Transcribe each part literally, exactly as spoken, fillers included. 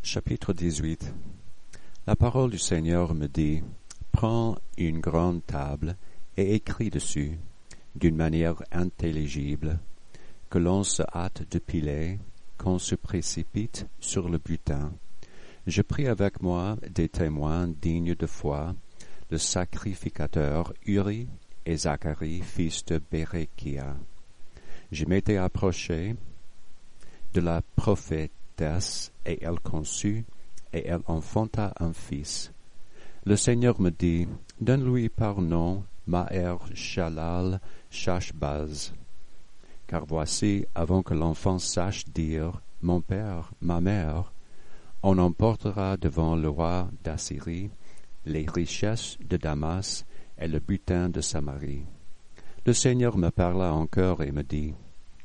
Chapitre dix-huit. La parole du Seigneur me dit, prends une grande table et écris dessus, d'une manière intelligible, que l'on se hâte de piler, qu'on se précipite sur le butin. Je pris avec moi des témoins dignes de foi, le sacrificateur Uri et Zacharie, fils de Béréchia. Je m'étais approché de la prophétesse, et elle conçut, et elle enfanta un fils. Le Seigneur me dit, donne-lui par nom Maher Shalal Shashbaz. Car voici, avant que l'enfant sache dire, mon père, ma mère, on emportera devant le roi d'Assyrie les richesses de Damas et le butin de Samarie. Le Seigneur me parla encore et me dit,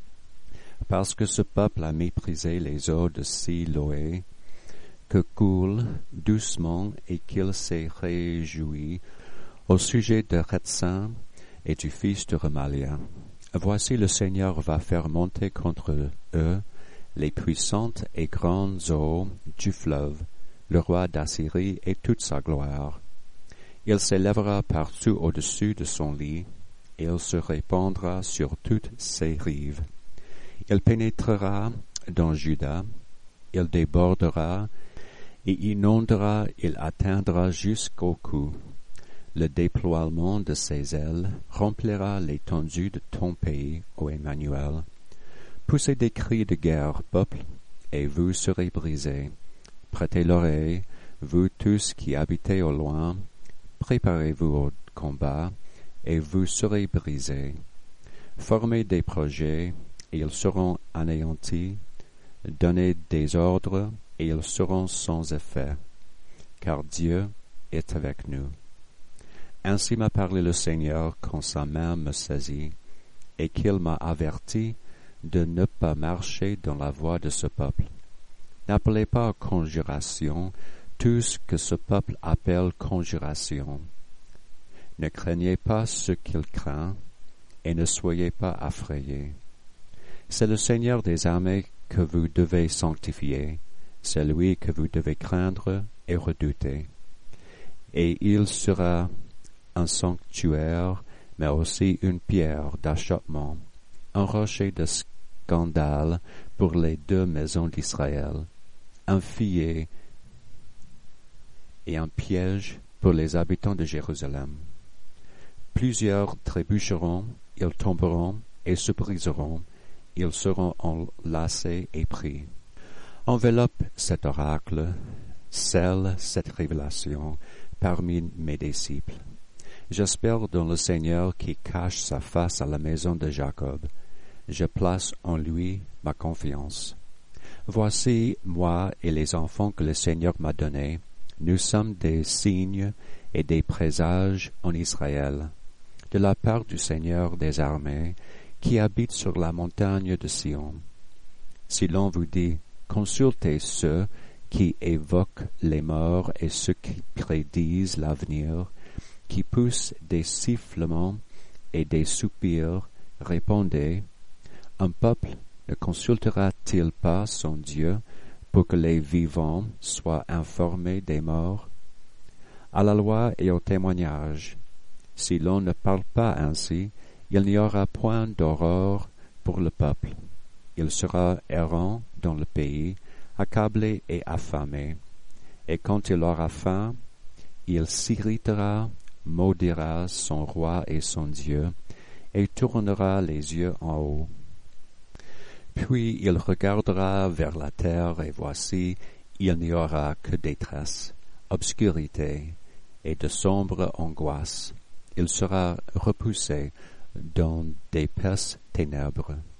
parce que ce peuple a méprisé les eaux de Siloé, que coulent doucement et qu'il s'est réjoui au sujet de Retsin et du fils de Remalia. Voici le Seigneur va faire monter contre eux les puissantes et grandes eaux du fleuve, le roi d'Assyrie et toute sa gloire. Il s'élèvera partout au-dessus de son lit, et il se répandra sur toutes ses rives. Il pénétrera dans Juda, il débordera et inondera, il atteindra jusqu'au cou. Le déploiement de ses ailes remplira l'étendue de ton pays, ô Emmanuel. Poussez des cris de guerre, peuple, et vous serez brisés. Prêtez l'oreille, vous tous qui habitez au loin, préparez-vous au combat, et vous serez brisés. Formez des projets, et ils seront anéantis, donnez des ordres, et ils seront sans effet, car Dieu est avec nous. Ainsi m'a parlé le Seigneur quand sa main me saisit, et qu'il m'a averti de ne pas marcher dans la voie de ce peuple. N'appelez pas conjuration tout ce que ce peuple appelle conjuration. Ne craignez pas ce qu'il craint, et ne soyez pas affrayés. C'est le Seigneur des armées que vous devez sanctifier, c'est lui que vous devez craindre et redouter. Et il sera un sanctuaire, mais aussi une pierre d'achoppement, un rocher de scandale pour les deux maisons d'Israël, un filet et un piège pour les habitants de Jérusalem. Plusieurs trébucheront, ils tomberont et se briseront, ils seront enlacés et pris. Enveloppe cet oracle, scelle cette révélation parmi mes disciples. J'espère dans le Seigneur qui cache sa face à la maison de Jacob. Je place en lui ma confiance. Voici moi et les enfants que le Seigneur m'a donnés. Nous sommes des signes et des présages en Israël, de la part du Seigneur des armées, qui habite sur la montagne de Sion. Si l'on vous dit, consultez ceux qui évoquent les morts et ceux qui prédisent l'avenir, qui poussent des sifflements et des soupirs, répondez, un peuple ne consultera-t-il pas son Dieu pour que les vivants soient informés des morts? À la loi et au témoignage, si l'on ne parle pas ainsi, il n'y aura point d'aurore pour le peuple. Il sera errant dans le pays, accablé et affamé. Et quand il aura faim, il s'irritera, maudira son roi et son Dieu, et tournera les yeux en haut. Puis il regardera vers la terre, et voici, il n'y aura que détresse, obscurité, et de sombres angoisses. Il sera repoussé dans d'épaisses ténèbres.